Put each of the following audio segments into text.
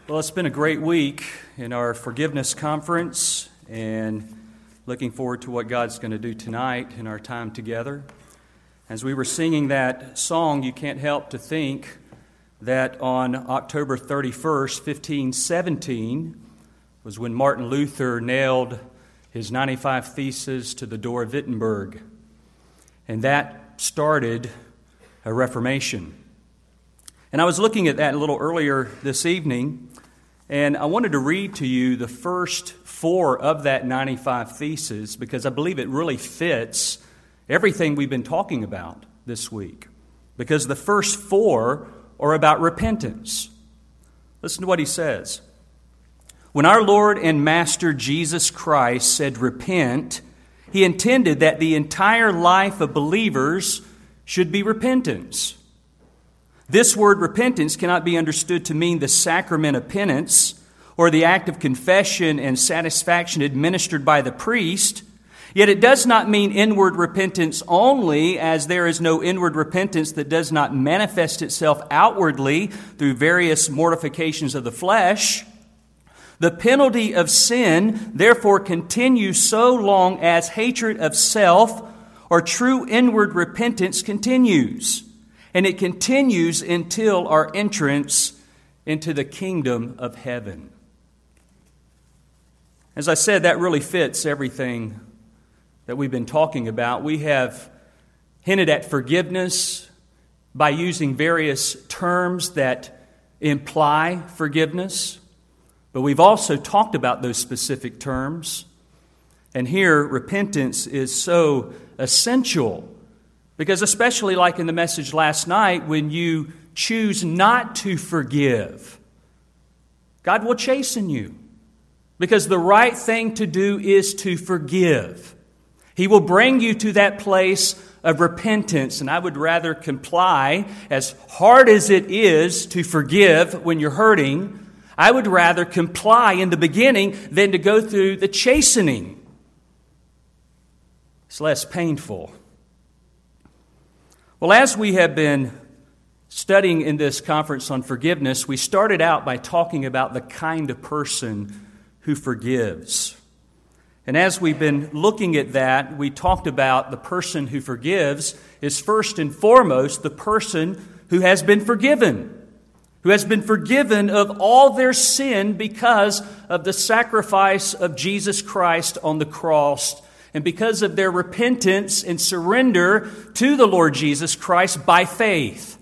Well, it's been a great week in our forgiveness conference, and looking forward to what God's going to do tonight in our time together. As we were singing that song, you can't help to think that on October 31st, 1517, was when Martin Luther nailed his 95 Theses to the door of Wittenberg. And that started a Reformation. And I was looking at that a little earlier this evening, and I wanted to read to you the first four of that 95 Theses because I believe it really fits everything we've been talking about this week. Because the first four are about repentance. Listen to what he says. When our Lord and Master Jesus Christ said repent, he intended that the entire life of believers should be repentance. This word repentance cannot be understood to mean the sacrament of penance or the act of confession and satisfaction administered by the priest. Yet it does not mean inward repentance only, as there is no inward repentance that does not manifest itself outwardly through various mortifications of the flesh. The penalty of sin, therefore, continues so long as hatred of self or true inward repentance continues. And it continues until our entrance into the kingdom of heaven. As I said, that really fits everything that we've been talking about. We have hinted at forgiveness by using various terms that imply forgiveness. But we've also talked about those specific terms. And here, repentance is so essential. Because especially like in the message last night, when you choose not to forgive, God will chasten you. Because the right thing to do is to forgive. He will bring you to that place of repentance. And I would rather comply, as hard as it is to forgive when you're hurting, I would rather comply in the beginning than to go through the chastening. It's less painful. Well, as we have been studying in this conference on forgiveness, we started out by talking about the kind of person who forgives. And as we've been looking at that, we talked about the person who forgives is first and foremost the person who has been forgiven of all their sin because of the sacrifice of Jesus Christ on the cross, and because of their repentance and surrender to the Lord Jesus Christ by faith.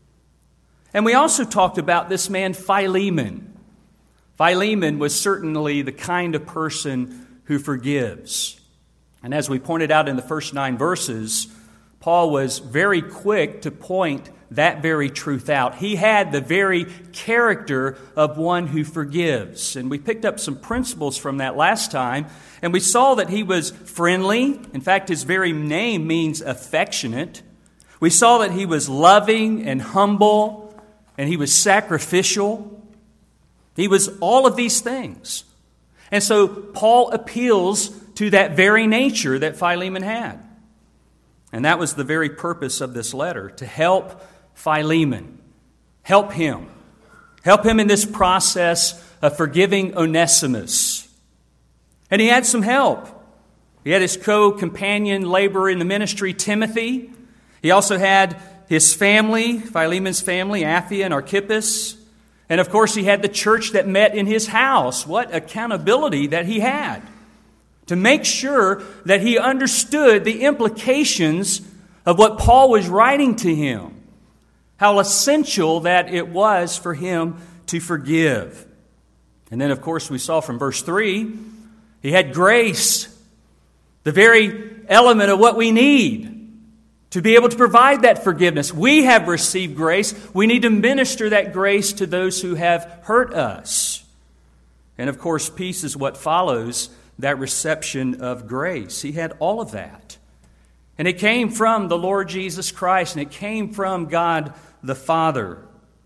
And we also talked about this man Philemon. Philemon was certainly the kind of person who forgives. And as we pointed out in the first 9 verses, Paul was very quick to point that very truth out. He had the very character of one who forgives. And we picked up some principles from that last time. And we saw that he was friendly. In fact, his very name means affectionate. We saw that he was loving and humble. And he was sacrificial. He was all of these things. And so Paul appeals to that very nature that Philemon had. And that was the very purpose of this letter, to help Philemon. Help him. Help him in this process of forgiving Onesimus. And he had some help. He had his co-companion laborer in the ministry, Timothy. He also had his family, Philemon's family, Apphia and Archippus. And of course, he had the church that met in his house. What accountability that he had to make sure that he understood the implications of what Paul was writing to him. How essential that it was for him to forgive. And then, of course, we saw from verse 3, he had grace, the very element of what we need to be able to provide that forgiveness. We have received grace. We need to minister that grace to those who have hurt us. And, of course, peace is what follows that reception of grace. He had all of that. And it came from the Lord Jesus Christ, and it came from God the Father.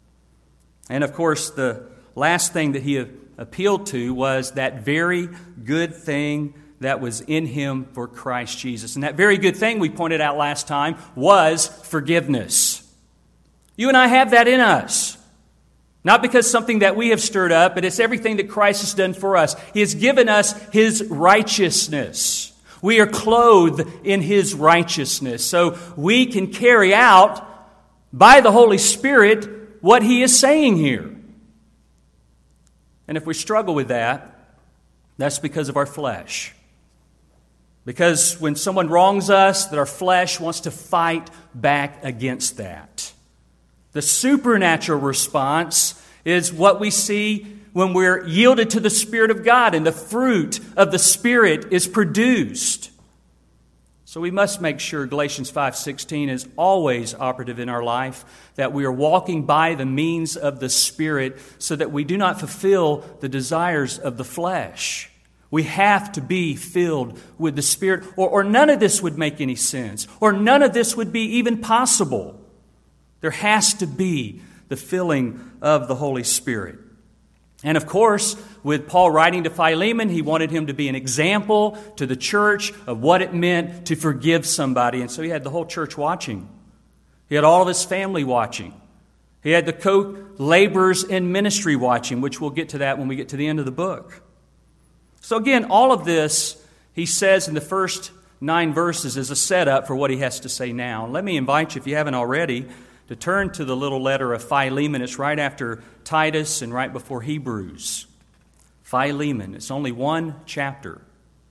And of course, the last thing that he appealed to was that very good thing that was in him for Christ Jesus. And that very good thing we pointed out last time was forgiveness. You and I have that in us. Not because something that we have stirred up, but it's everything that Christ has done for us. He has given us His righteousness. We are clothed in His righteousness. So we can carry out, by the Holy Spirit, what He is saying here. And if we struggle with that, that's because of our flesh. Because when someone wrongs us, that our flesh wants to fight back against that. The supernatural response is what we see when we're yielded to the Spirit of God and the fruit of the Spirit is produced. So we must make sure Galatians 5:16 is always operative in our life, that we are walking by the means of the Spirit so that we do not fulfill the desires of the flesh. We have to be filled with the Spirit, or none of this would make any sense, or none of this would be even possible. There has to be the filling of the Holy Spirit. And of course, with Paul writing to Philemon, he wanted him to be an example to the church of what it meant to forgive somebody. And so he had the whole church watching. He had all of his family watching. He had the co-laborers in ministry watching, which we'll get to that when we get to the end of the book. So again, all of this, he says in the first 9 verses, is a setup for what he has to say now. And let me invite you, if you haven't already, to turn to the little letter of Philemon. It's right after Titus and right before Hebrews. Philemon. It's only one chapter.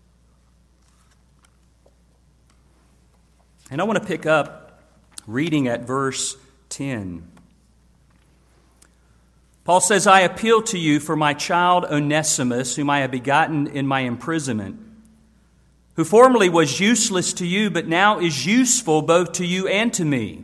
And I want to pick up reading at verse 10. Paul says, I appeal to you for my child Onesimus, whom I have begotten in my imprisonment, who formerly was useless to you, but now is useful both to you and to me.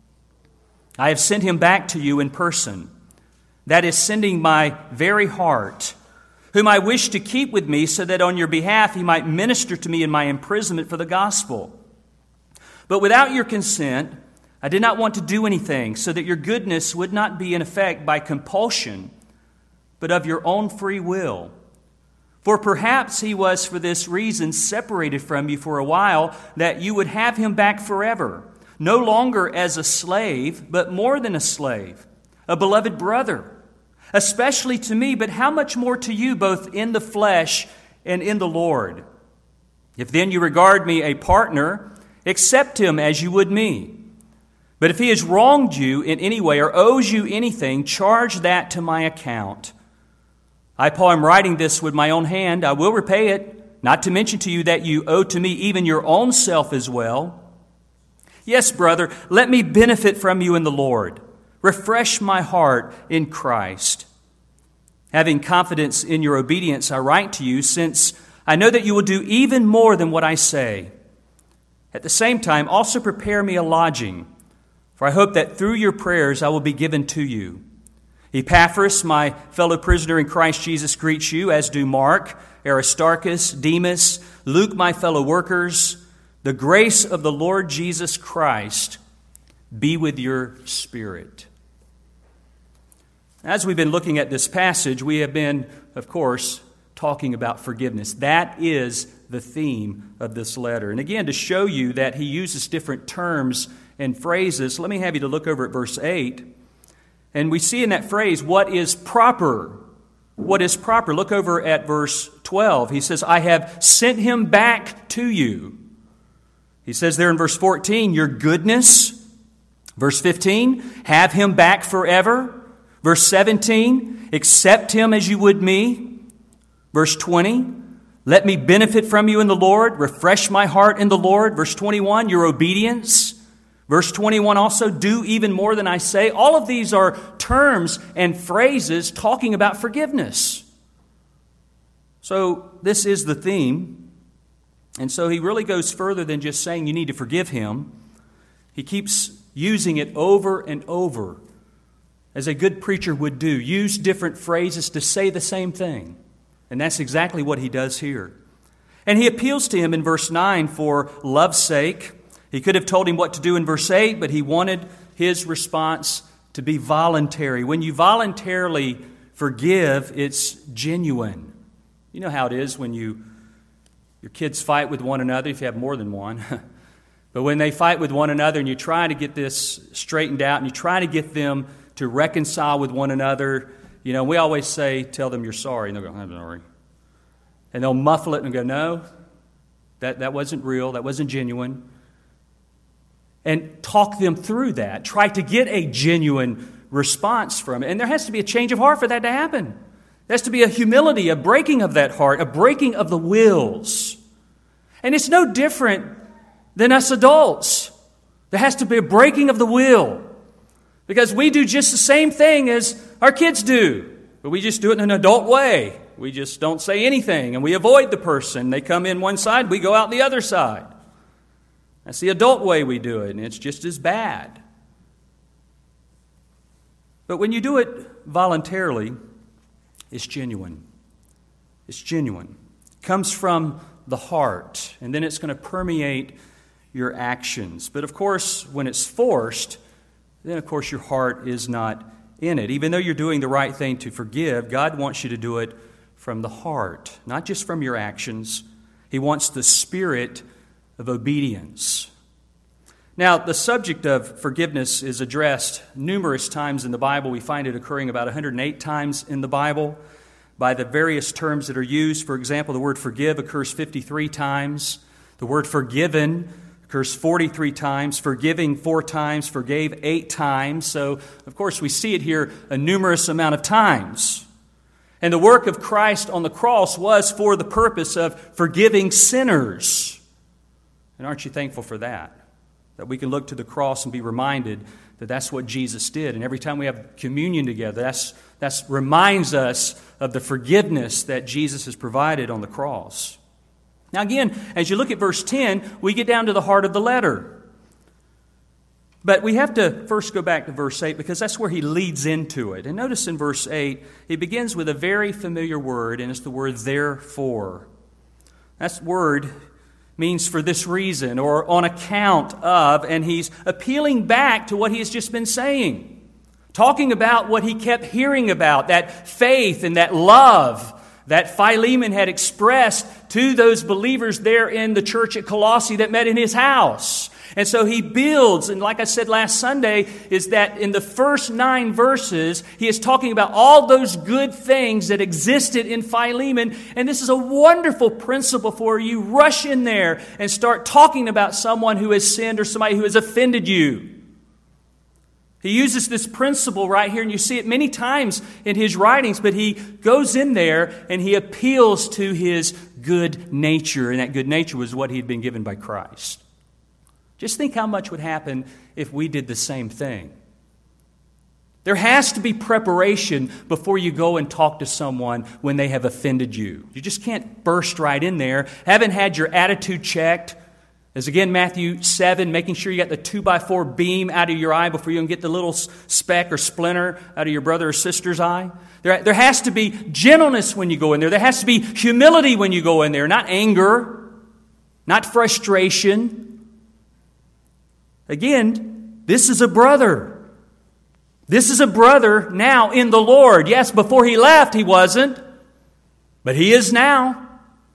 I have sent him back to you in person, that is, sending my very heart, whom I wish to keep with me, so that on your behalf he might minister to me in my imprisonment for the gospel. But without your consent, I did not want to do anything, so that your goodness would not be in effect by compulsion, but of your own free will. For perhaps he was for this reason separated from you for a while, that you would have him back forever, no longer as a slave, but more than a slave, a beloved brother, especially to me, but how much more to you, both in the flesh and in the Lord. If then you regard me a partner, accept him as you would me. But if he has wronged you in any way or owes you anything, charge that to my account. I, Paul, am writing this with my own hand. I will repay it, not to mention to you that you owe to me even your own self as well. Yes, brother, let me benefit from you in the Lord. Refresh my heart in Christ. Having confidence in your obedience, I write to you, since I know that you will do even more than what I say. At the same time, also prepare me a lodging, for I hope that through your prayers I will be given to you. Epaphras, my fellow prisoner in Christ Jesus, greets you, as do Mark, Aristarchus, Demas, Luke, my fellow workers. The grace of the Lord Jesus Christ be with your spirit. As we've been looking at this passage, we have been, of course, talking about forgiveness. That is the theme of this letter. And again, to show you that he uses different terms and phrases, let me have you to look over at verse 8. And we see in that phrase, what is proper? What is proper? Look over at verse 12. He says, I have sent him back to you. He says there in verse 14, your goodness. Verse 15, have him back forever. Verse 17, accept him as you would me. Verse 20, let me benefit from you in the Lord. Refresh my heart in the Lord. Verse 21, your obedience. Verse 21 also, do even more than I say. All of these are terms and phrases talking about forgiveness. So this is the theme. And so he really goes further than just saying you need to forgive him. He keeps using it over and over, as a good preacher would do. Use different phrases to say the same thing. And that's exactly what he does here. And he appeals to him in verse 9 for love's sake. He could have told him what to do in verse 8, but he wanted his response to be voluntary. When you voluntarily forgive, it's genuine. You know how it is when your kids fight with one another, if you have more than one. But when they fight with one another and you try to get this straightened out and you try to get them to reconcile with one another. You know, we always say, tell them you're sorry. And they'll go, I'm sorry. And they'll muffle it and go, no, that wasn't real. That wasn't genuine. And talk them through that. Try to get a genuine response from it. And there has to be a change of heart for that to happen. There has to be a humility, a breaking of that heart, a breaking of the wills. And it's no different than us adults. There has to be a breaking of the will. Because we do just the same thing as our kids do. But we just do it in an adult way. We just don't say anything and we avoid the person. They come in one side, we go out the other side. That's the adult way we do it, and it's just as bad. But when you do it voluntarily, it's genuine. It's genuine. It comes from the heart, and then it's going to permeate your actions. But of course, when it's forced, then of course your heart is not in it. Even though you're doing the right thing to forgive, God wants you to do it from the heart, not just from your actions. He wants the spirit of obedience. Now, the subject of forgiveness is addressed numerous times in the Bible. We find it occurring about 108 times in the Bible by the various terms that are used. For example, the word forgive occurs 53 times. The word forgiven occurs 43 times. Forgiving 4 times. Forgave 8 times. So, of course, we see it here a numerous amount of times. And the work of Christ on the cross was for the purpose of forgiving sinners. And aren't you thankful for that? That we can look to the cross and be reminded that that's what Jesus did. And every time we have communion together, that reminds us of the forgiveness that Jesus has provided on the cross. Now again, as you look at verse 10, we get down to the heart of the letter. But we have to first go back to verse 8 because that's where he leads into it. And notice in verse 8, he begins with a very familiar word, and it's the word therefore. That word means for this reason or on account of, and he's appealing back to what he has just been saying. Talking about what he kept hearing about, that faith and that love that Philemon had expressed to those believers there in the church at Colossae that met in his house. And so he builds, and like I said last Sunday, is that in the first 9 verses, he is talking about all those good things that existed in Philemon. And this is a wonderful principle for you. Rush in there and start talking about someone who has sinned or somebody who has offended you. He uses this principle right here, and you see it many times in his writings, but he goes in there and he appeals to his good nature, and that good nature was what he had been given by Christ. Just think how much would happen if we did the same thing. There has to be preparation before you go and talk to someone when they have offended you. You just can't burst right in there. Haven't had your attitude checked. As again, Matthew 7, making sure you got the 2x4 beam out of your eye before you can get the little speck or splinter out of your brother or sister's eye. There has to be gentleness when you go in there. There has to be humility when you go in there, not anger, not frustration. Again, this is a brother. This is a brother now in the Lord. Yes, before he left, he wasn't, but he is now.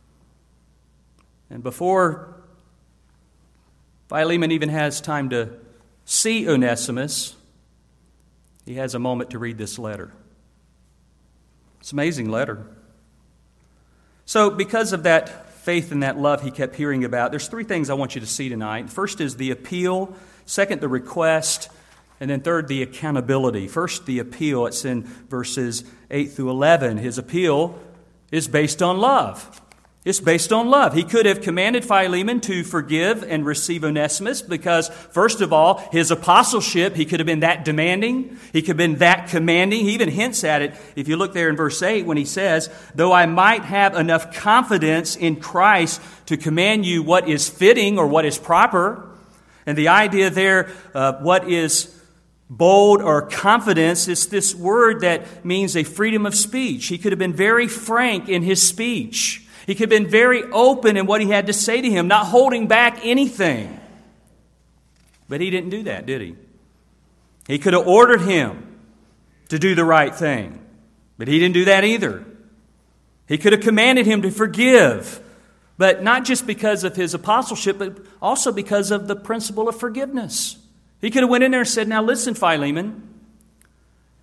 And before Philemon even has time to see Onesimus, he has a moment to read this letter. It's an amazing letter. So because of that faith and that love he kept hearing about, there's 3 things I want you to see tonight. First is the appeal. Second, the request. And then third, the accountability. First, the appeal. It's in verses 8 through 11. His appeal is based on love. It's based on love. He could have commanded Philemon to forgive and receive Onesimus because, first of all, his apostleship, he could have been that demanding. He could have been that commanding. He even hints at it. If you look there in verse 8 when he says, though I might have enough confidence in Christ to command you what is fitting or what is proper. And the idea there, what is bold or confidence, is this word that means a freedom of speech. He could have been very frank in his speech. He could have been very open in what he had to say to him, not holding back anything. But he didn't do that, did he? He could have ordered him to do the right thing, but he didn't do that either. He could have commanded him to forgive, but not just because of his apostleship, but also because of the principle of forgiveness. He could have went in there and said, now listen, Philemon,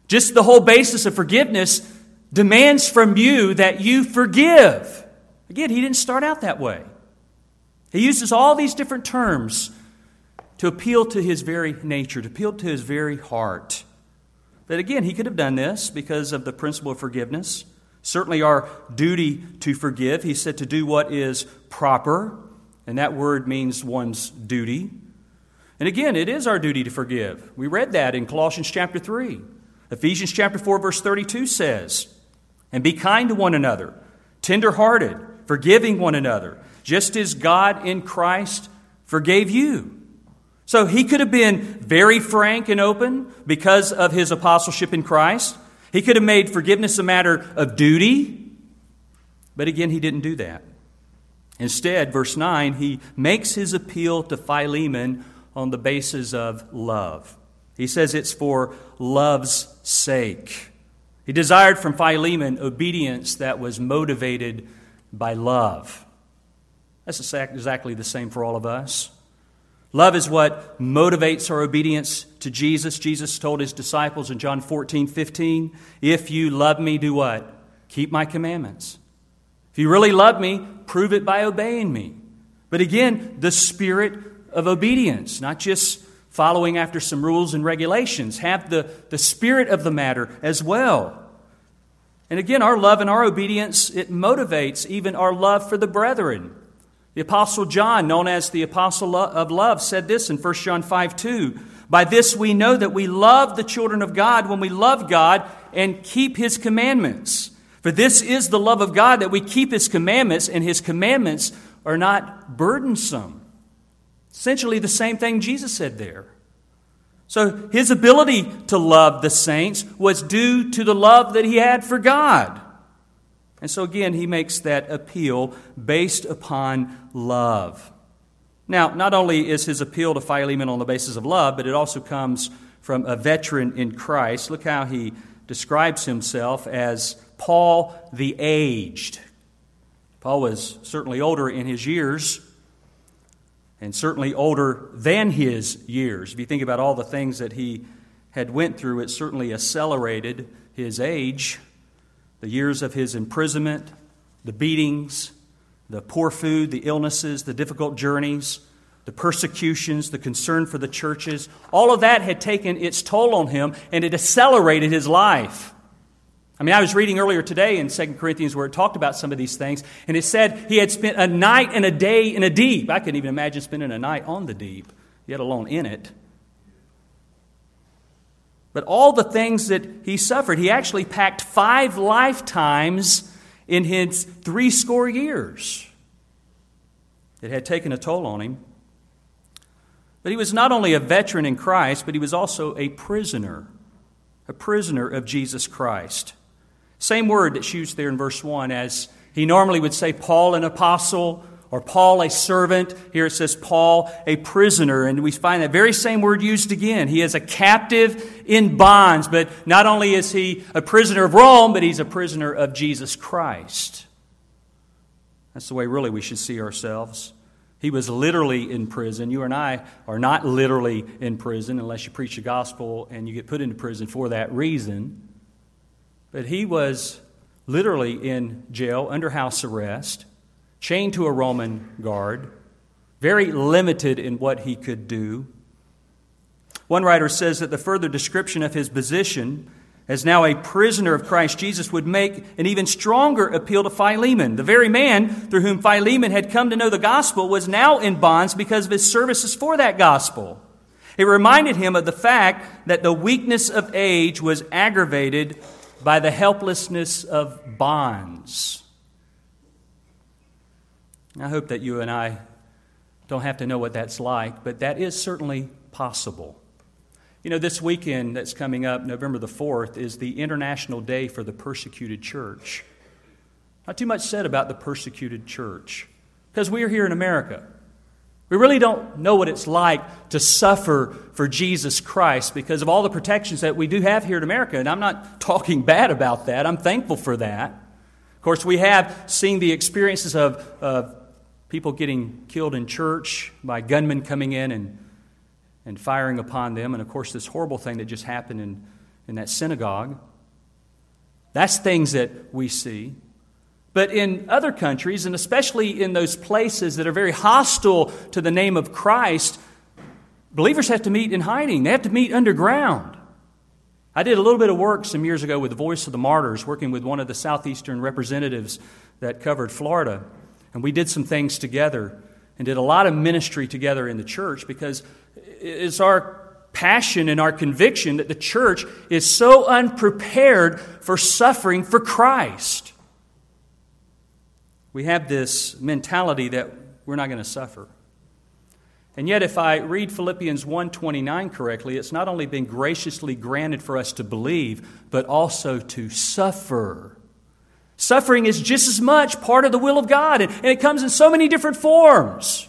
Just the whole basis of forgiveness demands from you that you forgive. Again, he didn't start out that way. He uses all these different terms to appeal to his very nature, to appeal to his very heart. But again, he could have done this because of the principle of forgiveness. Certainly our duty to forgive. He said to do what is proper, and that word means one's duty. And again, it is our duty to forgive. We read that in Colossians chapter 3. Ephesians chapter 4, verse 32 says, "And be kind to one another, tender-hearted, forgiving one another, just as God in Christ forgave you." So he could have been very frank and open because of his apostleship in Christ. He could have made forgiveness a matter of duty. But again, he didn't do that. Instead, verse 9, he makes his appeal to Philemon on the basis of love. He says it's for love's sake. He desired from Philemon obedience that was motivated by love. That's exactly the same for all of us. Love is what motivates our obedience to Jesus. Jesus told his disciples in John 14:15, "If you love me, do what? Keep my commandments." If you really love me, prove it by obeying me. But again, the spirit of obedience, not just following after some rules and regulations. Have the spirit of the matter as well. And again, our love and our obedience, it motivates even our love for the brethren. The Apostle John, known as the Apostle of Love, said this in 1 John 5:2. "By this we know that we love the children of God when we love God and keep His commandments. For this is the love of God, that we keep His commandments, and His commandments are not burdensome." Essentially the same thing Jesus said there. So his ability to love the saints was due to the love that he had for God. And so again, he makes that appeal based upon love. Now, not only is his appeal to Philemon on the basis of love, but it also comes from a veteran in Christ. Look how he describes himself as Paul the aged. Paul was certainly older in his years, and certainly older than his years. If you think about all the things that he had went through, it certainly accelerated his age. The years of his imprisonment, the beatings, the poor food, the illnesses, the difficult journeys, the persecutions, the concern for the churches, all of that had taken its toll on him, and it accelerated his life. I was reading earlier today in 2 Corinthians where it talked about some of these things, and it said he had spent a night and a day in a deep. I couldn't even imagine spending a night on the deep, yet alone in it. But all the things that he suffered, he actually packed 5 lifetimes in his 80 years. It had taken a toll on him. But he was not only a veteran in Christ, but he was also a prisoner of Jesus Christ. Same word that's used there in verse 1 as he normally would say Paul an apostle or Paul a servant. Here it says Paul a prisoner, and we find that very same word used again. He is a captive in bonds, but not only is he a prisoner of Rome, but he's a prisoner of Jesus Christ. That's the way really we should see ourselves. He was literally in prison. You and I are not literally in prison unless you preach the gospel and you get put into prison for that reason. But he was literally in jail, under house arrest, chained to a Roman guard, very limited in what he could do. One writer says that the further description of his position as now a prisoner of Christ Jesus would make an even stronger appeal to Philemon. The very man through whom Philemon had come to know the gospel was now in bonds because of his services for that gospel. It reminded him of the fact that the weakness of age was aggravated by the helplessness of bonds. I hope that you and I don't have to know what that's like, but that is certainly possible. This weekend that's coming up, November the 4th, is the International Day for the Persecuted Church. Not too much said about the persecuted church, because we are here in America. We really don't know what it's like to suffer for Jesus Christ because of all the protections that we do have here in America. And I'm not talking bad about that. I'm thankful for that. Of course, we have seen the experiences of people getting killed in church by gunmen coming in and firing upon them. And of course, this horrible thing that just happened in that synagogue. That's things that we see. But in other countries, and especially in those places that are very hostile to the name of Christ, believers have to meet in hiding. They have to meet underground. I did a little bit of work some years ago with the Voice of the Martyrs, working with one of the southeastern representatives that covered Florida. And we did some things together and did a lot of ministry together in the church, because it's our passion and our conviction that the church is so unprepared for suffering for Christ. We have this mentality that we're not going to suffer. And yet, if I read Philippians 1:29 correctly, it's not only been graciously granted for us to believe, but also to suffer. Suffering is just as much part of the will of God, and it comes in so many different forms.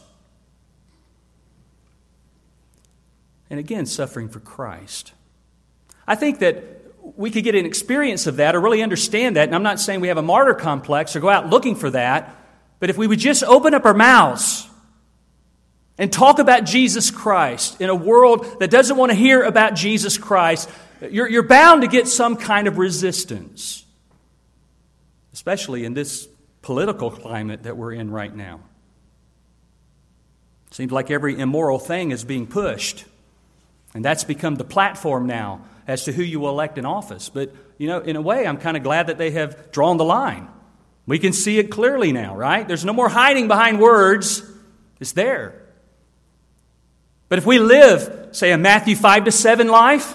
And again, suffering for Christ. I think that we could get an experience of that or really understand that. And I'm not saying we have a martyr complex or go out looking for that. But if we would just open up our mouths and talk about Jesus Christ in a world that doesn't want to hear about Jesus Christ, you're bound to get some kind of resistance. Especially in this political climate that we're in right now. It seems like every immoral thing is being pushed. And that's become the platform now as to who you will elect in office. But, in a way, I'm kind of glad that they have drawn the line. We can see it clearly now, right? There's no more hiding behind words. It's there. But if we live, say, a Matthew 5-7 life,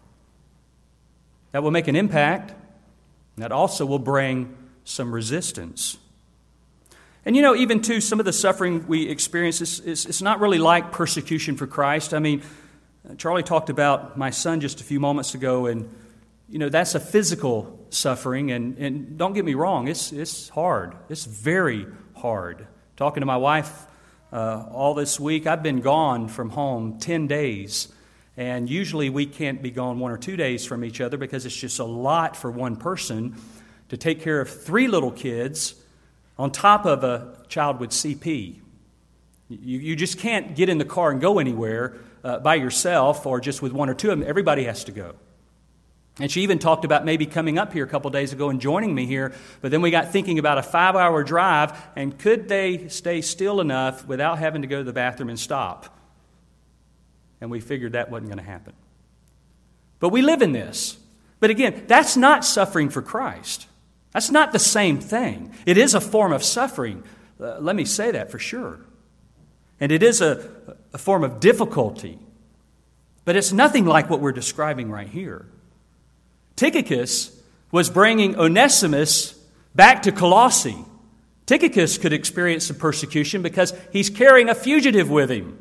that will make an impact. That also will bring some resistance. And even too, some of the suffering we experience, it's not really like persecution for Christ. I mean, Charlie talked about my son just a few moments ago, and that's a physical suffering. And don't get me wrong, it's hard. It's very hard. Talking to my wife all this week, I've been gone from home 10 days. And usually we can't be gone 1 or 2 days from each other because it's just a lot for one person to take care of 3 little kids on top of a child with CP. You just can't get in the car and go anywhere by yourself or just with 1 or 2 of them. Everybody has to go. And she even talked about maybe coming up here a couple days ago and joining me here. But then we got thinking about a 5-hour drive, and could they stay still enough without having to go to the bathroom and stop? And we figured that wasn't going to happen. But we live in this. But again, that's not suffering for Christ. That's not the same thing. It is a form of suffering. Let me say that for sure. And it is a form of difficulty. But it's nothing like what we're describing right here. Tychicus was bringing Onesimus back to Colossae. Tychicus could experience some persecution because he's carrying a fugitive with him.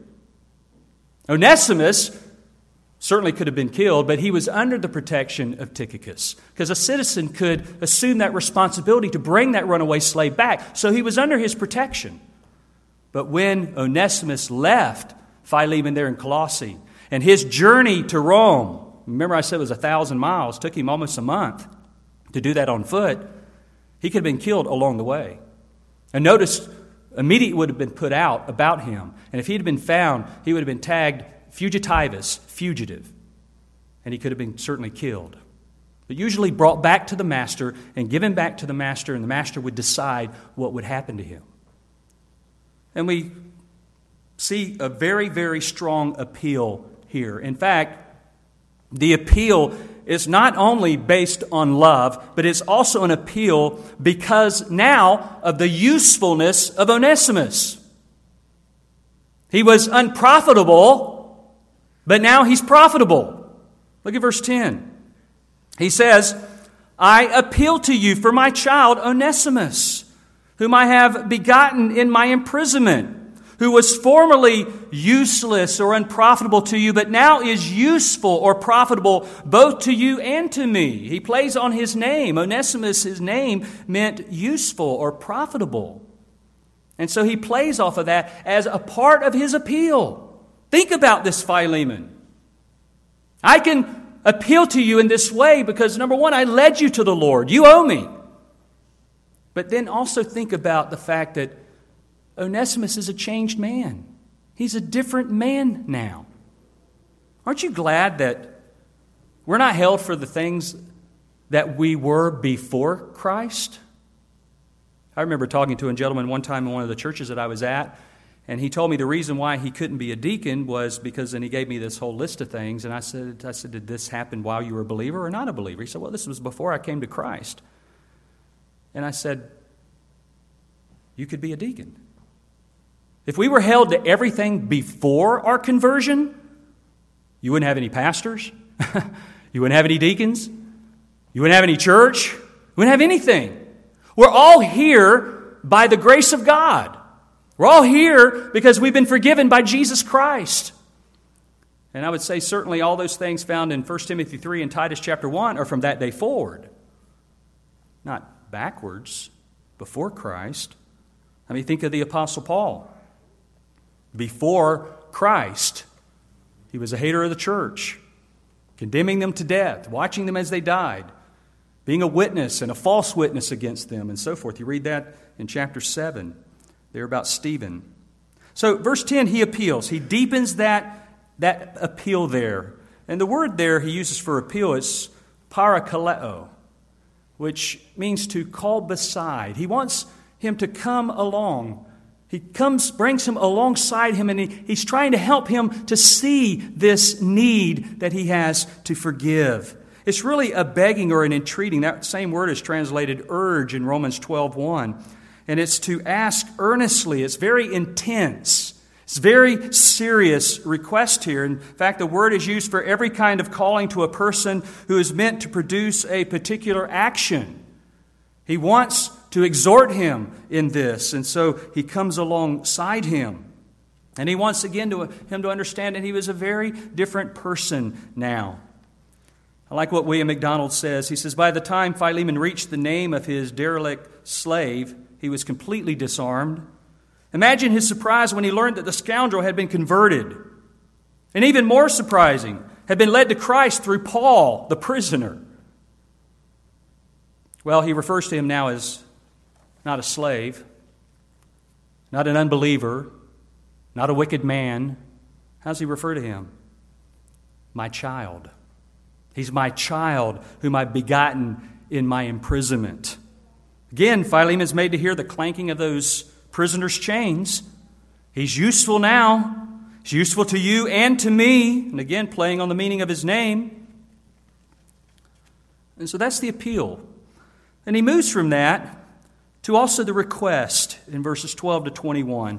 Onesimus certainly could have been killed, but he was under the protection of Tychicus because a citizen could assume that responsibility to bring that runaway slave back. So he was under his protection. But when Onesimus left Philemon there in Colossae, and his journey to Rome, remember I said it was 1,000 miles, took him almost a month to do that on foot, he could have been killed along the way. And notice, immediately would have been put out about him. And if he had been found, he would have been tagged fugitivus, fugitive. And he could have been certainly killed. But usually brought back to the master and given back to the master, and the master would decide what would happen to him. And we see a very, very strong appeal here. In fact, the appeal is not only based on love, but it's also an appeal because now of the usefulness of Onesimus. He was unprofitable, but now he's profitable. Look at verse 10. He says, I appeal to you for my child Onesimus, whom I have begotten in my imprisonment, who was formerly useless or unprofitable to you, but now is useful or profitable both to you and to me. He plays on his name. Onesimus, his name, meant useful or profitable. And so he plays off of that as a part of his appeal. Think about this, Philemon. I can appeal to you in this way because, number one, I led you to the Lord. You owe me. But then also think about the fact that Onesimus is a changed man. He's a different man now. Aren't you glad that We're not held for the things that we were before Christ. I remember talking to a gentleman one time in one of the churches that I was at, and he told me the reason why he couldn't be a deacon was because, and he gave me this whole list of things, and I said, did this happen while you were a believer or not a believer? He said, well, this was before I came to Christ. And I said, you could be a deacon. If we were held to everything before our conversion, you wouldn't have any pastors, you wouldn't have any deacons, you wouldn't have any church, you wouldn't have anything. We're all here by the grace of God. We're all here because we've been forgiven by Jesus Christ. And I would say certainly all those things found in 1 Timothy 3 and Titus chapter 1 are from that day forward. Not backwards, before Christ. I mean, think of the Apostle Paul. Before Christ, he was a hater of the church, condemning them to death, watching them as they died, being a witness and a false witness against them, and so forth. You read that in chapter 7, there about Stephen. So verse 10, he appeals. He deepens that appeal there. And the word there he uses for appeal is parakaleo, which means to call beside. He wants him to come along. He brings him alongside him, and he's trying to help him to see this need that he has to forgive. It's really a begging or an entreating. That same word is translated urge in Romans 12:1. And it's to ask earnestly. It's very intense. It's a very serious request here. In fact, the word is used for every kind of calling to a person who is meant to produce a particular action. He wants to exhort him in this, and so he comes alongside him. And he wants again him to understand that he was a very different person now. I like what William MacDonald says. He says, by the time Philemon reached the name of his derelict slave, he was completely disarmed. Imagine his surprise when he learned that the scoundrel had been converted. And even more surprising, had been led to Christ through Paul, the prisoner. Well, he refers to him now as not a slave, not an unbeliever, not a wicked man. How does he refer to him? My child. He's my child whom I've begotten in my imprisonment. Again, Philemon's made to hear the clanking of those prisoners' chains. He's useful now. He's useful to you and to me. And again, playing on the meaning of his name. And so that's the appeal. And he moves from that to also the request in verses 12 to 21.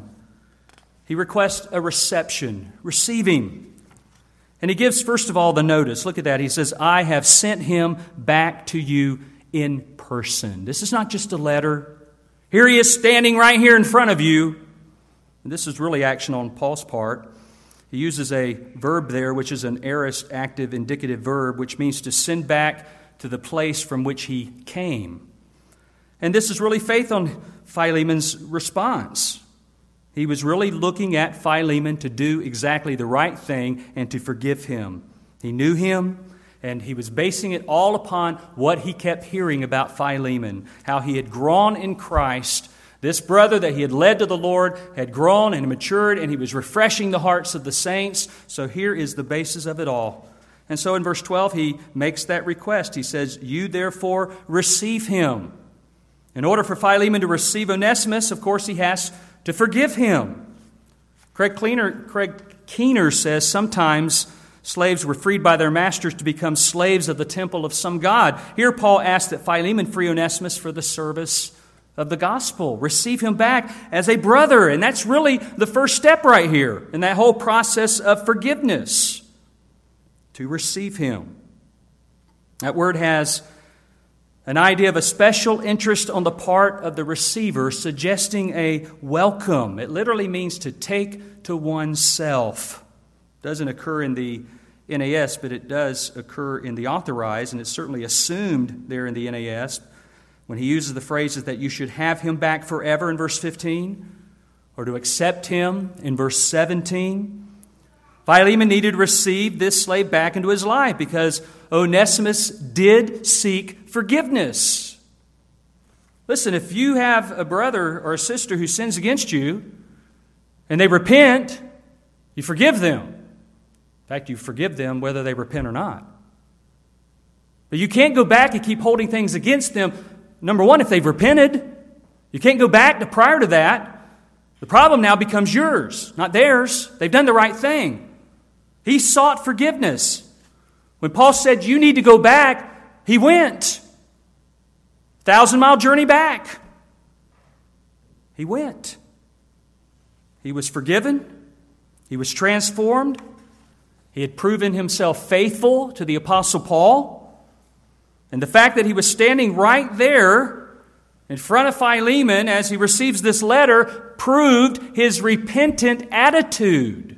He requests a reception, receiving. And he gives, first of all, the notice. Look at that. He says, I have sent him back to you in person. This is not just a letter. Here he is standing right here in front of you. And this is really action on Paul's part. He uses a verb there, which is an aorist active indicative verb, which means to send back to the place from which he came. And this is really faith on Philemon's response. He was really looking at Philemon to do exactly the right thing and to forgive him. He knew him, and he was basing it all upon what he kept hearing about Philemon, how he had grown in Christ. This brother that he had led to the Lord had grown and matured, and he was refreshing the hearts of the saints. So here is the basis of it all. And so in verse 12, he makes that request. He says, you therefore receive him. In order for Philemon to receive Onesimus, of course, he has to forgive him. Craig Keener says sometimes slaves were freed by their masters to become slaves of the temple of some god. Here Paul asks that Philemon free Onesimus for the service of the gospel. Receive him back as a brother. And that's really the first step right here in that whole process of forgiveness. To receive him. That word has an idea of a special interest on the part of the receiver, suggesting a welcome. It literally means to take to oneself. It doesn't occur in the NAS, but it does occur in the Authorized, and it's certainly assumed there in the NAS when he uses the phrases that you should have him back forever in verse 15, or to accept him in verse 17. Philemon needed to receive this slave back into his life because Onesimus did seek forgiveness. Listen, if you have a brother or a sister who sins against you and they repent, you forgive them. In fact, you forgive them whether they repent or not. But you can't go back and keep holding things against them. Number one, if they've repented, you can't go back to prior to that. The problem now becomes yours, not theirs. They've done the right thing. He sought forgiveness. When Paul said you need to go back, he went. 1,000-mile journey back. He went. He was forgiven. He was transformed. He had proven himself faithful to the Apostle Paul. And the fact that he was standing right there in front of Philemon as he receives this letter proved his repentant attitude.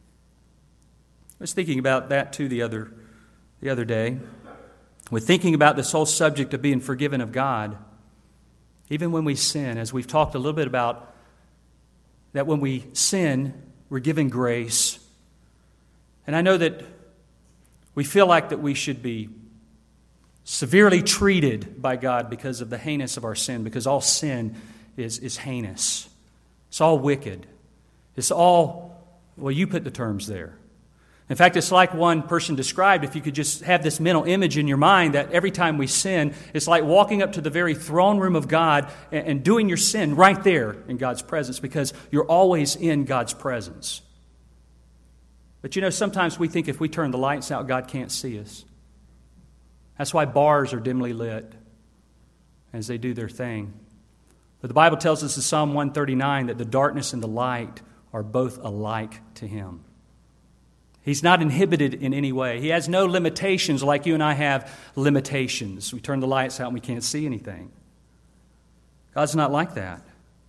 I was thinking about that too the other day. We're thinking about this whole subject of being forgiven of God. Even when we sin, as we've talked a little bit about, that when we sin, we're given grace. And I know that we feel like that we should be severely treated by God because of the heinous of our sin, because all sin is heinous. It's all wicked. It's all, well, you put the terms there. In fact, it's like one person described, if you could just have this mental image in your mind, that every time we sin, it's like walking up to the very throne room of God and doing your sin right there in God's presence, because you're always in God's presence. But you know, sometimes we think if we turn the lights out, God can't see us. That's why bars are dimly lit as they do their thing. But the Bible tells us in Psalm 139 that the darkness and the light are both alike to Him. He's not inhibited in any way. He has no limitations like you and I have limitations. We turn the lights out and we can't see anything. God's not like that.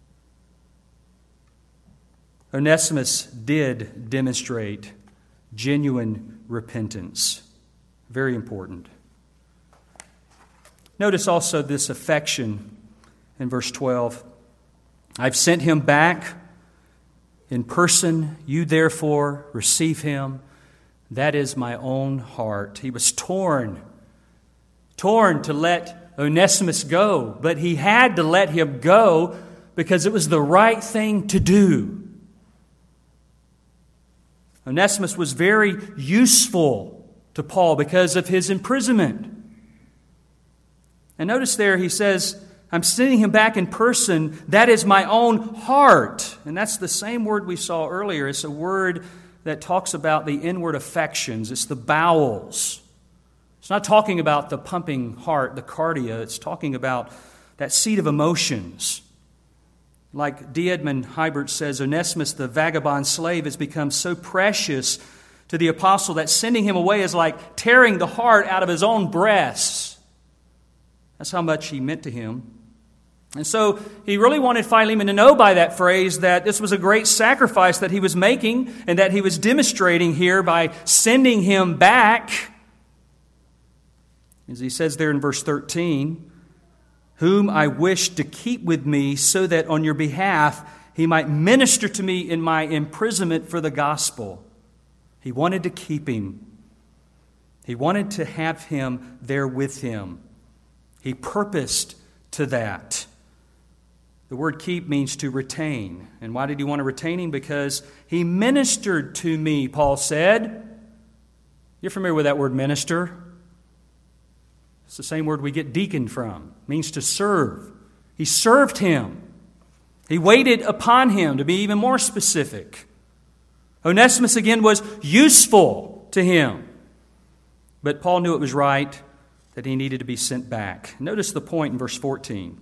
Onesimus did demonstrate genuine repentance. Very important. Notice also this affection in verse 12. I've sent him back in person. You therefore receive him. That is my own heart. He was torn to let Onesimus go, but he had to let him go because it was the right thing to do. Onesimus was very useful to Paul because of his imprisonment. And notice there he says, I'm sending him back in person. That is my own heart. And that's the same word we saw earlier. It's a word that talks about the inward affections. It's the bowels. It's not talking about the pumping heart, the cardia. It's talking about that seat of emotions. Like D. Edmond Hibert says, Onesimus, the vagabond slave, has become so precious to the apostle that sending him away is like tearing the heart out of his own breast. That's how much he meant to him. And so he really wanted Philemon to know by that phrase that this was a great sacrifice that he was making and that he was demonstrating here by sending him back. As he says there in verse 13, whom I wish to keep with me so that on your behalf he might minister to me in my imprisonment for the gospel. He wanted to keep him. He wanted to have him there with him. He purposed to that. The word keep means to retain. And why did he want to retain him? Because he ministered to me, Paul said. You're familiar with that word minister? It's the same word we get deacon from. It means to serve. He served him. He waited upon him, to be even more specific. Onesimus again was useful to him. But Paul knew it was right that he needed to be sent back. Notice the point in verse 14.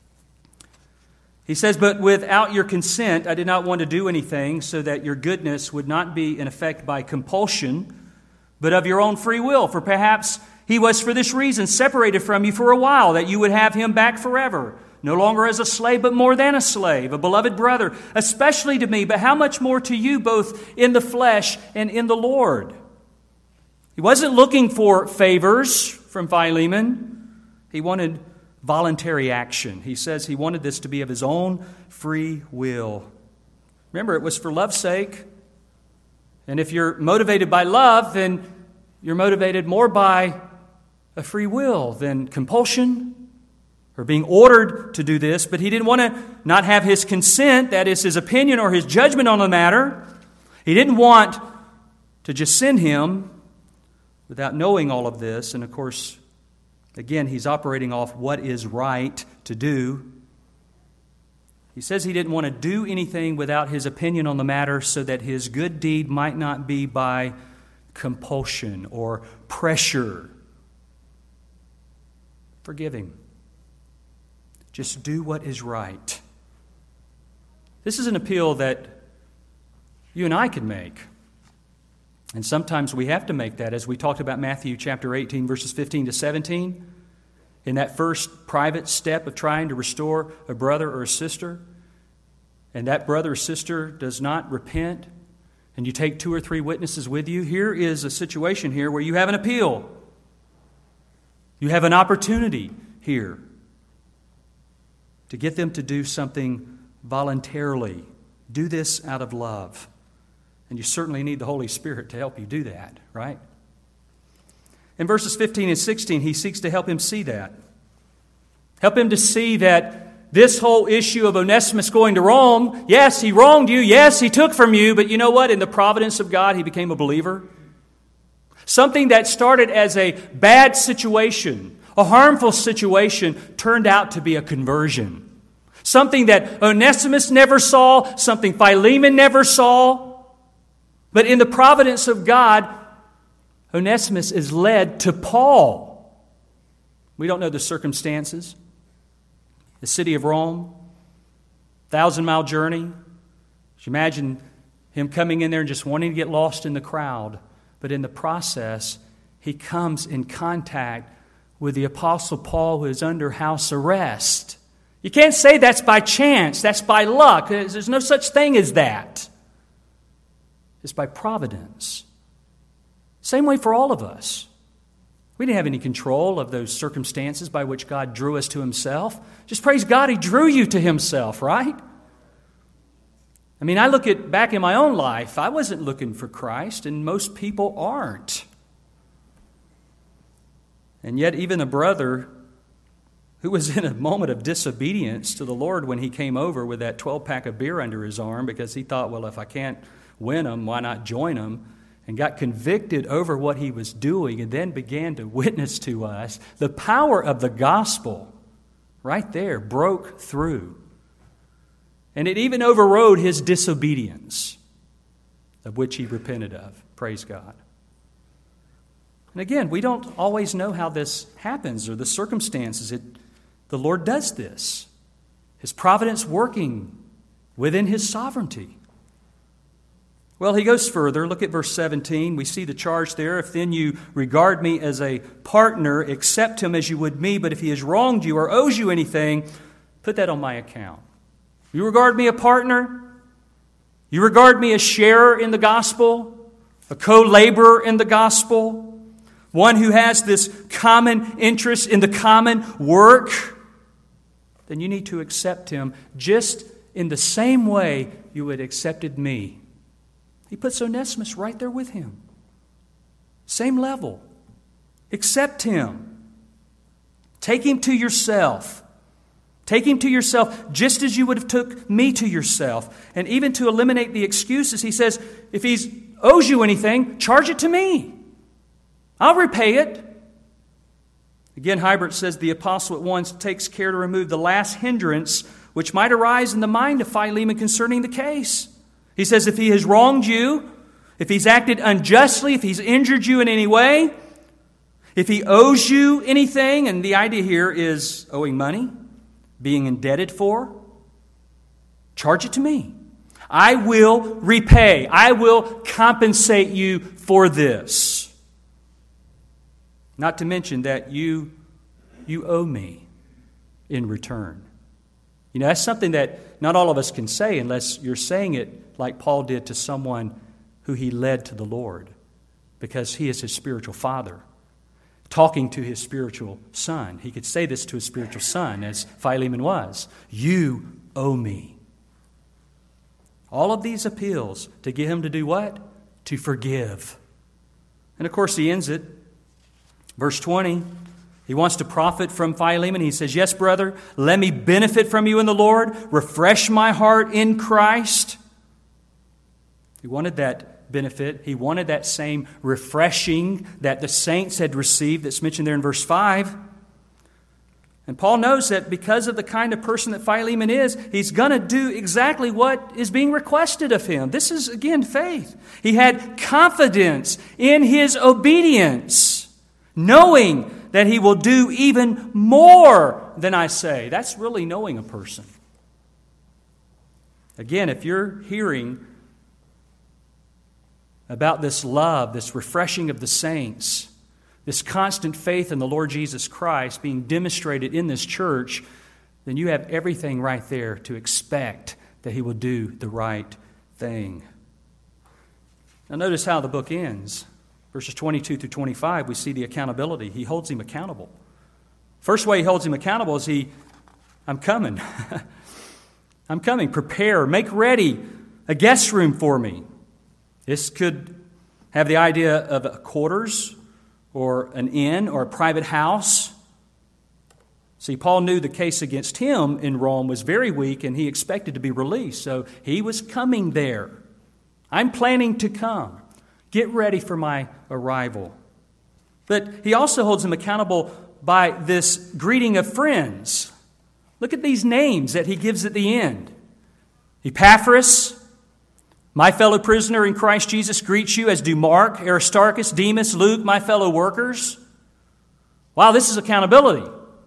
He says, but without your consent, I did not want to do anything so that your goodness would not be in effect by compulsion, but of your own free will. For perhaps he was for this reason separated from you for a while, that you would have him back forever. No longer as a slave, but more than a slave, a beloved brother, especially to me, but how much more to you, both in the flesh and in the Lord. He wasn't looking for favors from Philemon. He wanted voluntary action. He says he wanted this to be of his own free will. Remember, it was for love's sake. And if you're motivated by love, then you're motivated more by a free will than compulsion or being ordered to do this. But he didn't want to not have his consent, that is his opinion or his judgment on the matter. He didn't want to just send him without knowing all of this. And of course, Again, he's operating off what is right to do. He says he didn't want to do anything without his opinion on the matter so that his good deed might not be by compulsion or pressure. Forgive him. Just do what is right. This is an appeal that you and I can make. And sometimes we have to make that, as we talked about Matthew chapter 18, verses 15 to 17. In that first private step of trying to restore a brother or a sister, and that brother or sister does not repent, and you take 2 or 3 witnesses with you, here is a situation here where you have an appeal. You have an opportunity here to get them to do something voluntarily. Do this out of love. And you certainly need the Holy Spirit to help you do that, right? In verses 15 and 16, he seeks to help him see that. Help him to see that this whole issue of Onesimus going to Rome, yes, he wronged you, yes, he took from you, but you know what? In the providence of God, he became a believer. Something that started as a bad situation, a harmful situation, turned out to be a conversion. Something that Onesimus never saw, something Philemon never saw. But in the providence of God, Onesimus is led to Paul. We don't know the circumstances. The city of Rome, 1,000-mile journey. Just imagine him coming in there and just wanting to get lost in the crowd. But in the process, he comes in contact with the Apostle Paul, who is under house arrest. You can't say that's by chance, that's by luck. There's no such thing as that. It's by providence. Same way for all of us. We didn't have any control of those circumstances by which God drew us to Himself. Just praise God, He drew you to Himself, right? I mean, I look back in my own life, I wasn't looking for Christ, and most people aren't. And yet even a brother who was in a moment of disobedience to the Lord when he came over with that 12-pack of beer under his arm because he thought, well, if I can't win them, why not join them? And got convicted over what he was doing and then began to witness to us. The power of the gospel right there broke through. And it even overrode his disobedience, of which he repented of. Praise God. And again, we don't always know how this happens or the circumstances. The Lord does this. His providence working within His sovereignty. Well, he goes further. Look at verse 17. We see the charge there. If then you regard me as a partner, accept him as you would me. But if he has wronged you or owes you anything, put that on my account. You regard me a partner? You regard me a sharer in the gospel? A co-laborer in the gospel? One who has this common interest in the common work? Then you need to accept him just in the same way you had accepted me. He puts Onesimus right there with him. Same level. Accept him. Take him to yourself. Take him to yourself just as you would have took me to yourself. And even to eliminate the excuses, he says, if he owes you anything, charge it to me. I'll repay it. Again, Hybert says the apostle at once takes care to remove the last hindrance which might arise in the mind of Philemon concerning the case. He says if he has wronged you, if he's acted unjustly, if he's injured you in any way, if he owes you anything, and the idea here is owing money, being indebted for, charge it to me. I will repay. I will compensate you for this. Not to mention that you owe me in return. You know, that's something that not all of us can say unless you're saying it like Paul did to someone who he led to the Lord, because he is his spiritual father, talking to his spiritual son. He could say this to his spiritual son, as Philemon was. You owe me. All of these appeals to get him to do what? To forgive. And of course he ends it. Verse 20, he wants to profit from Philemon. He says, yes, brother, let me benefit from you in the Lord. Refresh my heart in Christ. He wanted that benefit. He wanted that same refreshing that the saints had received that's mentioned there in verse 5. And Paul knows that because of the kind of person that Philemon is, he's going to do exactly what is being requested of him. This is, again, faith. He had confidence in his obedience, knowing that he will do even more than I say. That's really knowing a person. Again, if you're hearing about this love, this refreshing of the saints, this constant faith in the Lord Jesus Christ being demonstrated in this church, then you have everything right there to expect that He will do the right thing. Now notice how the book ends. Verses 22 through 25, we see the accountability. He holds him accountable. First way He holds him accountable is I'm coming. I'm coming. Prepare, make ready a guest room for me. This could have the idea of a quarters, or an inn, or a private house. See, Paul knew the case against him in Rome was very weak, and he expected to be released. So he was coming there. I'm planning to come. Get ready for my arrival. But he also holds him accountable by this greeting of friends. Look at these names that he gives at the end. Epaphras, my fellow prisoner in Christ Jesus, greets you, as do Mark, Aristarchus, Demas, Luke, my fellow workers. Wow, this is accountability.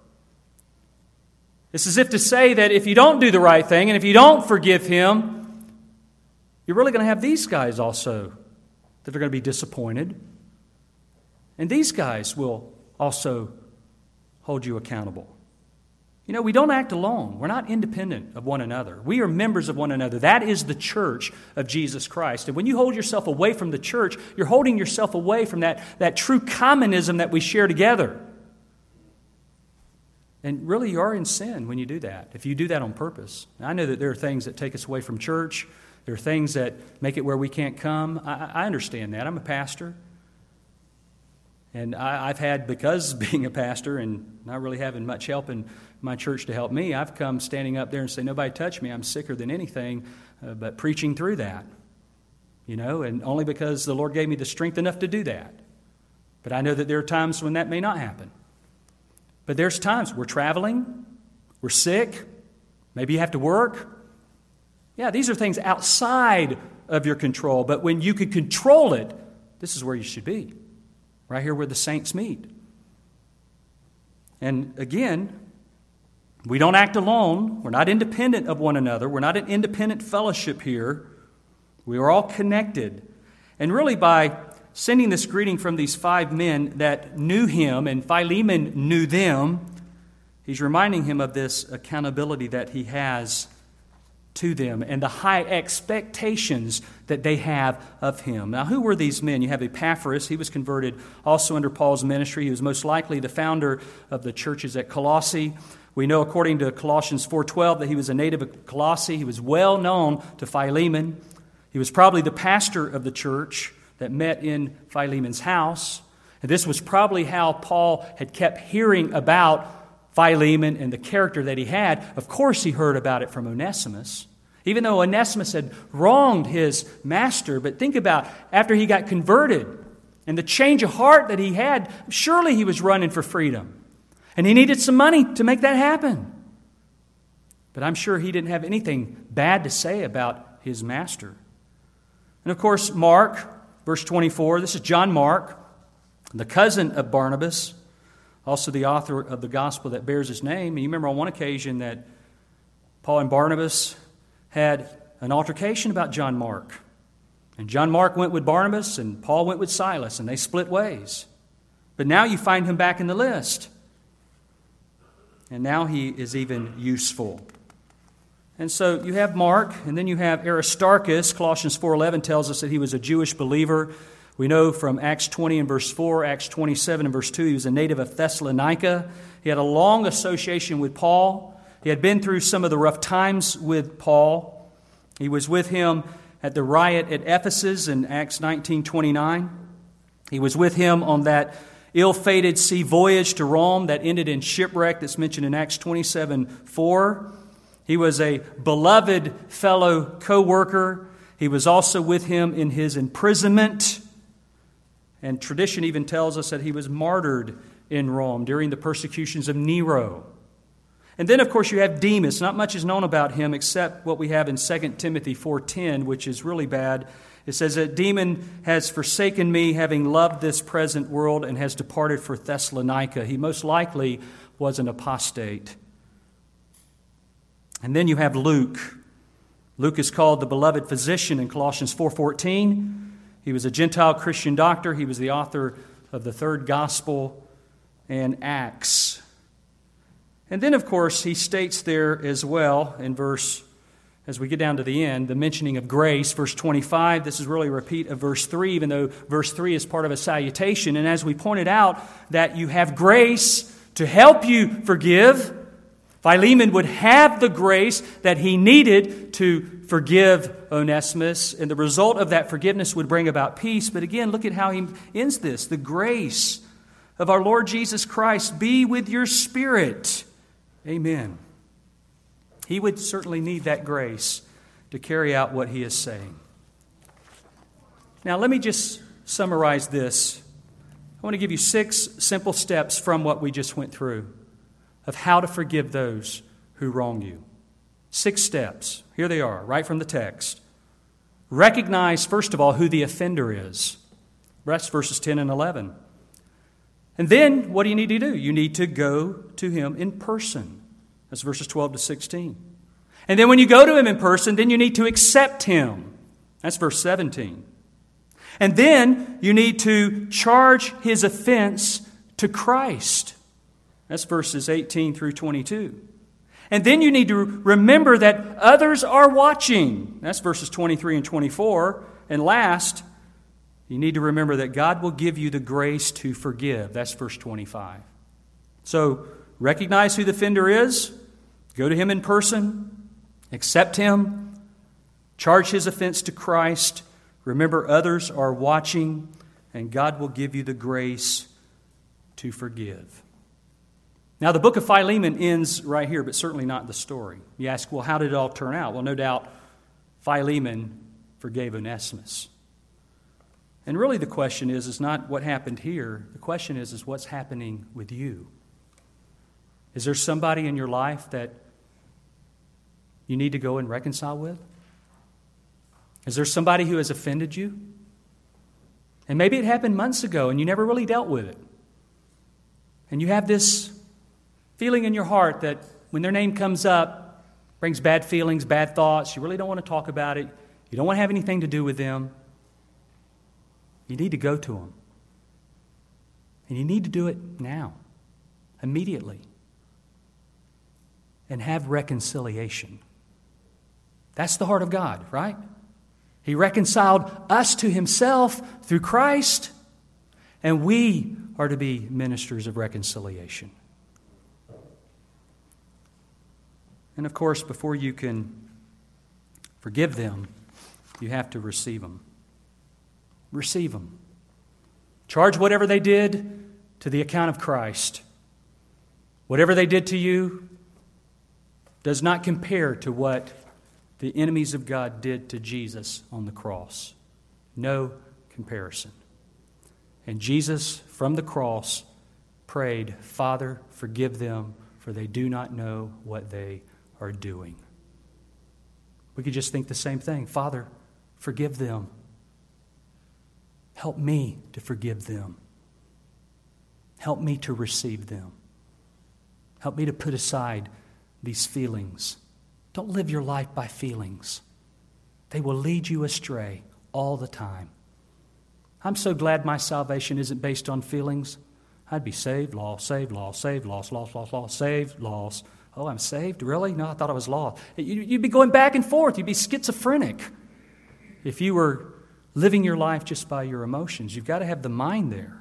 It's as if to say that if you don't do the right thing and if you don't forgive him, you're really going to have these guys also that are going to be disappointed. And these guys will also hold you accountable. You know, we don't act alone. We're not independent of one another. We are members of one another. That is the church of Jesus Christ. And when you hold yourself away from the church, you're holding yourself away from that true communism that we share together. And really, you are in sin when you do that, if you do that on purpose. Now, I know that there are things that take us away from church. There are things that make it where we can't come. I understand that. I'm a pastor. And I've had, because being a pastor and not really having much help in my church to help me, I've come standing up there and say, nobody touch me. I'm sicker than anything, but preaching through that. You know, and only because the Lord gave me the strength enough to do that. But I know that there are times when that may not happen. But there's times we're traveling, we're sick, maybe you have to work. Yeah, these are things outside of your control. But when you can control it, this is where you should be. Right here where the saints meet. And again, we don't act alone. We're not independent of one another. We're not an independent fellowship here. We are all connected. And really by sending this greeting from these 5 men that knew him, and Philemon knew them, he's reminding him of this accountability that he has to them and the high expectations that they have of him. Now, who were these men? You have Epaphras. He was converted also under Paul's ministry. He was most likely the founder of the churches at Colossae. We know, according to Colossians 4:12, that he was a native of Colossae. He was well known to Philemon. He was probably the pastor of the church that met in Philemon's house. And this was probably how Paul had kept hearing about Philemon and the character that he had. Of course, he heard about it from Onesimus, even though Onesimus had wronged his master. But think about after he got converted and the change of heart that he had, surely he was running for freedom. And he needed some money to make that happen. But I'm sure he didn't have anything bad to say about his master. And of course, Mark, verse 24, this is John Mark, the cousin of Barnabas, also the author of the gospel that bears his name. And you remember on one occasion that Paul and Barnabas had an altercation about John Mark. And John Mark went with Barnabas and Paul went with Silas, and they split ways. But now you find him back in the list. And now he is even useful. And so you have Mark, and then you have Aristarchus. Colossians 4:11 tells us that he was a Jewish believer. We know from Acts 20 and verse 4, Acts 27 and verse 2, he was a native of Thessalonica. He had a long association with Paul. He had been through some of the rough times with Paul. He was with him at the riot at Ephesus in Acts 19:29. He was with him on that ill-fated sea voyage to Rome that ended in shipwreck that's mentioned in Acts 27:4. He was a beloved fellow co-worker. He was also with him in his imprisonment. And tradition even tells us that he was martyred in Rome during the persecutions of Nero. And then, of course, you have Demas. Not much is known about him except what we have in 2 Timothy 4:10, which is really bad. It says that Demas has forsaken me, having loved this present world, and has departed for Thessalonica. He most likely was an apostate. And then you have Luke. Luke is called the beloved physician in Colossians 4:14. He was a Gentile Christian doctor. He was the author of the third gospel and Acts. And then, of course, he states there as well in as we get down to the end, the mentioning of grace, verse 25. This is really a repeat of verse 3, even though verse 3 is part of a salutation. And as we pointed out, that you have grace to help you forgive. Philemon would have the grace that he needed to forgive Onesimus, and the result of that forgiveness would bring about peace. But again, look at how he ends this. The grace of our Lord Jesus Christ be with your spirit. Amen. He would certainly need that grace to carry out what he is saying. Now, let me just summarize this. I want to give you 6 simple steps from what we just went through of how to forgive those who wrong you. 6 steps. Here they are, right from the text. Recognize, first of all, who the offender is. That's verses 10 and 11. And then, what do you need to do? You need to go to him in person. That's verses 12 to 16. And then when you go to him in person, then you need to accept him. That's verse 17. And then you need to charge his offense to Christ. That's verses 18 through 22. And then you need to remember that others are watching. That's verses 23 and 24. And last, you need to remember that God will give you the grace to forgive. That's verse 25. So, recognize who the offender is. Go to him in person. Accept him. Charge his offense to Christ. Remember, others are watching. And God will give you the grace to forgive. Now, the book of Philemon ends right here, but certainly not the story. You ask, well, how did it all turn out? Well, no doubt Philemon forgave Onesimus. And really the question is not what happened here. The question is what's happening with you? Is there somebody in your life that you need to go and reconcile with? Is there somebody who has offended you? And maybe it happened months ago and you never really dealt with it. And you have this feeling in your heart that when their name comes up, brings bad feelings, bad thoughts, you really don't want to talk about it. You don't want to have anything to do with them. You need to go to them. And you need to do it now, immediately. And have reconciliation. That's the heart of God, right? He reconciled us to himself through Christ, and we are to be ministers of reconciliation. And of course, before you can forgive them, you have to receive them. Receive them. Charge whatever they did to the account of Christ. Whatever they did to you does not compare to what the enemies of God did to Jesus on the cross. No comparison. And Jesus, from the cross, prayed, Father, forgive them, for they do not know what they are doing. We could just think the same thing. Father, forgive them. Help me to forgive them. Help me to receive them. Help me to put aside these feelings. Don't live your life by feelings. They will lead you astray all the time. I'm so glad my salvation isn't based on feelings. I'd be saved, lost, saved, lost, saved, lost, lost, saved, lost. Oh, I'm saved? Really? No, I thought I was lost. You'd be going back and forth. You'd be schizophrenic if you were living your life just by your emotions. You've got to have the mind there.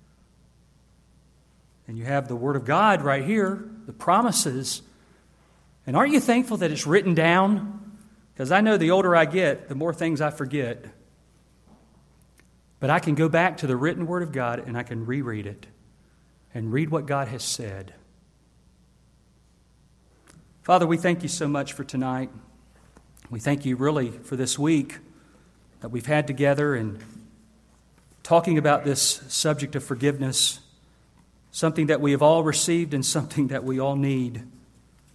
And you have the Word of God right here, the promises. And aren't you thankful that it's written down? Because I know the older I get, the more things I forget. But I can go back to the written Word of God and I can reread it and read what God has said. Father, we thank you so much for tonight. We thank you really for this week that we've had together and talking about this subject of forgiveness, something that we have all received and something that we all need.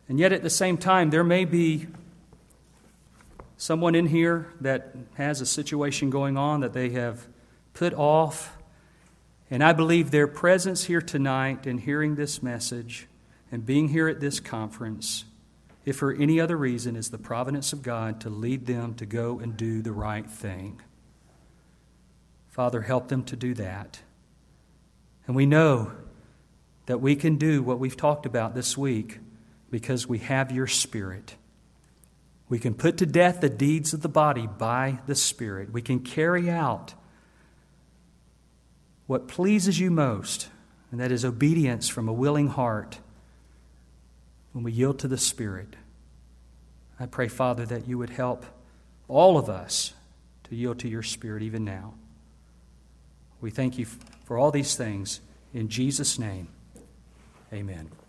And yet at the same time, there may be someone in here that has a situation going on that they have put off. And I believe their presence here tonight and hearing this message and being here at this conference, if for any other reason, is the providence of God to lead them to go and do the right thing. Father, help them to do that. And we know that we can do what we've talked about this week because we have your Spirit. We can put to death the deeds of the body by the Spirit. We can carry out what pleases you most, and that is obedience from a willing heart when we yield to the Spirit. I pray, Father, that you would help all of us to yield to your Spirit even now. We thank you for all these things. In Jesus' name, amen.